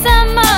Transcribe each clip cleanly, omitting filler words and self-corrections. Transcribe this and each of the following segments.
inside my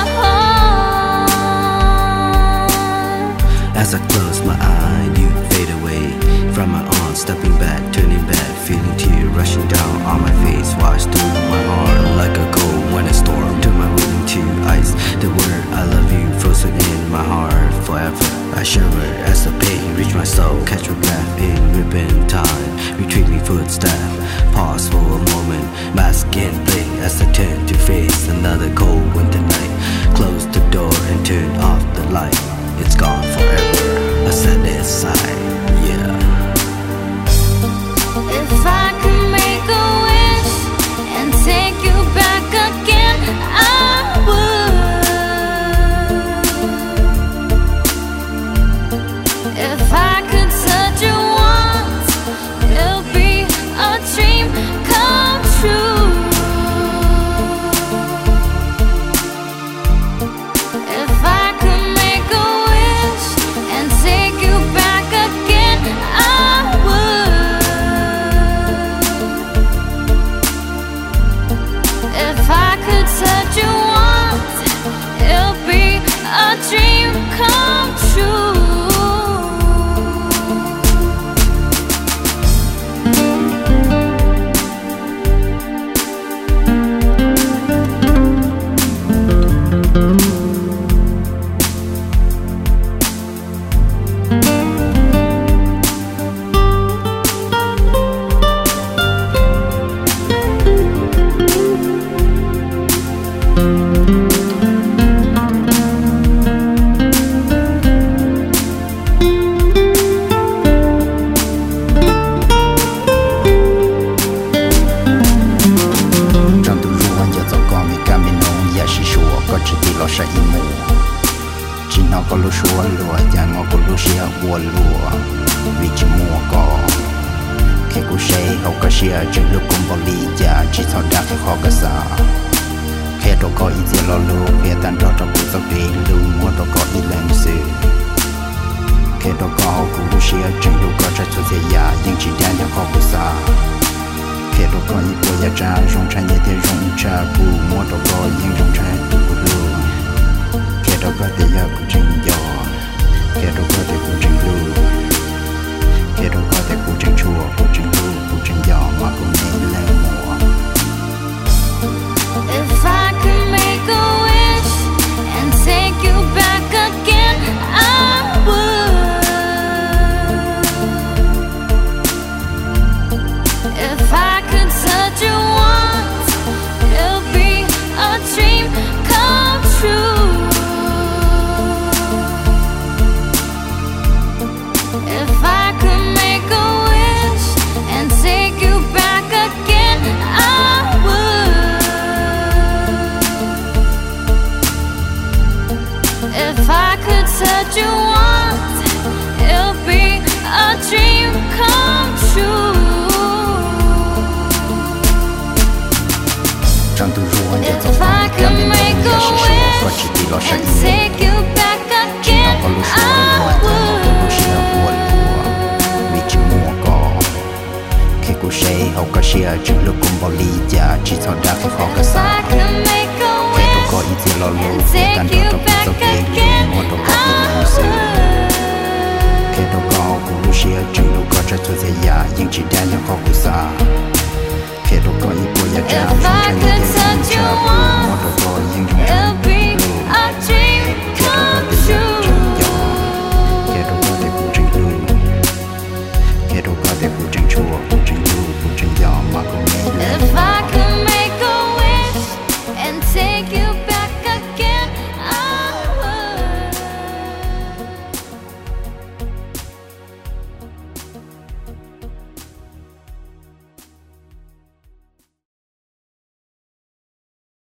heart. As I close my eye, you fade away from my arms, stepping back, turning back, feeling tears rushing down on my face. Wash through my heart like a cold winter storm, turn my will into ice. The word I love you frozen in my heart forever. I shiver as the pain reach my soul, catch my breath in ripping time, retreating footstep, pause for a moment, my skin blink as I turn to face another cold winter night. Close the door and turn off the light, it's gone forever, a sadness sigh, yeah. If I could make a wish and take you back again, I would. If I could touch you once, it'll be a dream come true. If I could make a wish and take you back again, I would. If I could touch you once, it'll be a dream come true. có lúa xua lúa nhà ngõ có lúa xia bùa lúa vì chỉ mua có khi cô say hậu có xia chỉ lúc cùng bảo lý gia chỉ thao đá khi khó cái sao khi đâu có ý gì lo lúa khi tan trò trong cuộc sống đi lúa mua đâu có ý làm sự khi đâu có hậu cô lúa xia chỉ lúc có trái số thế gia nhưng chỉ đa nhà khó cái sao khi đâu có ý bùa gia cha rong cha nhẹ thế rong cha bù mua đâu có nhưng rong cha bù lúa đâu có thể giờ cũng trình dò, kẻ đâu có thể cũng trình lưu, kẻ đâu có thể cũng trình chùa, cũng trình lưu, cũng trình dò mà cũng nên leo mùa. If I could make a wish and take you back again, I would. If I could touch you once, it'll be a dream come true. If I could make a wish and take you back again, I would. If I could touch you once, it'll be a dream come true. If I could make a wish and take you back again, I would. Cô say hậu có xia chỉ lúc cùng bảo lý gia chỉ thao đá khi khó cái sao khi đâu có ý gì lo lắng khi tan trò trong cuộc sống đi luôn mua đâu có ý làm sự khi đâu có cô lúa xia chỉ lúc có trái số thế gia nhưng chỉ đa nhau khó của sao